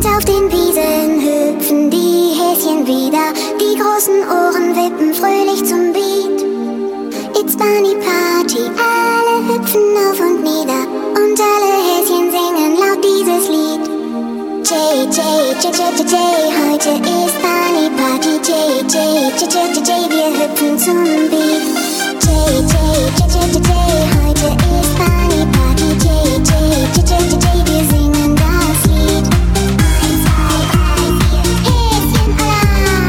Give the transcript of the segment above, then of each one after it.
Und auf den Wiesen hüpfen die Häschen wieder, die großen Ohren wippen fröhlich zum Beat. It's Bunny Party, alle hüpfen auf und nieder und alle Häschen singen laut dieses Lied. J, J, J, J, J, J, heute ist Bunny Party. J, J, J, J, J, J, wir hüpfen zum Beat. J, J, J, J, J, J, heute ist Bunny Party. J, J, J, J, J, J, wir singen das Lied. 1, 2, 3, 4, Häschen Alarm.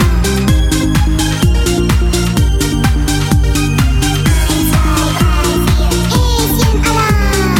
1, 2, 3, 4, Häschen Alarm.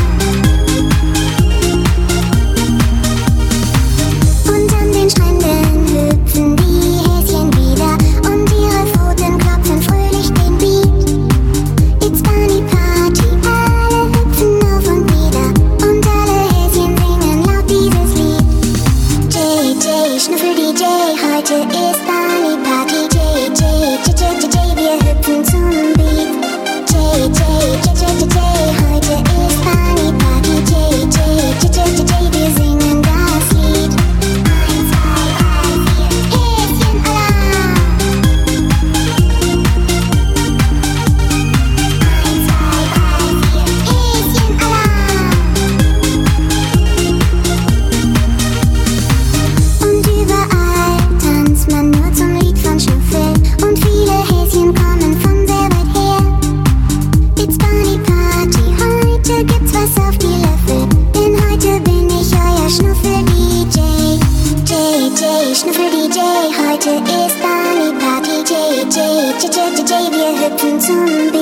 Und an den Stränden hüpfen die Häschen wieder und ihre Pfoten klopfen fröhlich den Beat. It's Bunny Party, alle hüpfen auf und nieder und alle Häschen singen laut dieses Lied. J, J, Schnüffel DJ, heute ist Bunny Party. J, J, J, J, J, J, wir hüpfen zum Beat. J, J, J, J, J, J, heute ist Bunny Party. J, J, J, J, J, J, wir singen das Lied. 1, 2, 3, 4, Häschen Alarm. 1, 2, 3, 4, Häschen Alarm. Und überall tanzt man nur zum Lied von Schnüffel und viele Häschen kommen von sehr weit her. It's Bunny Party, heute gibt's was auf die Löffel, denn heute bin ich euer Schnuffel-DJ. J, J, Schnuffel-DJ, heute ist Bunny Party. J, J, J, J, J, J, wir hüpfen zum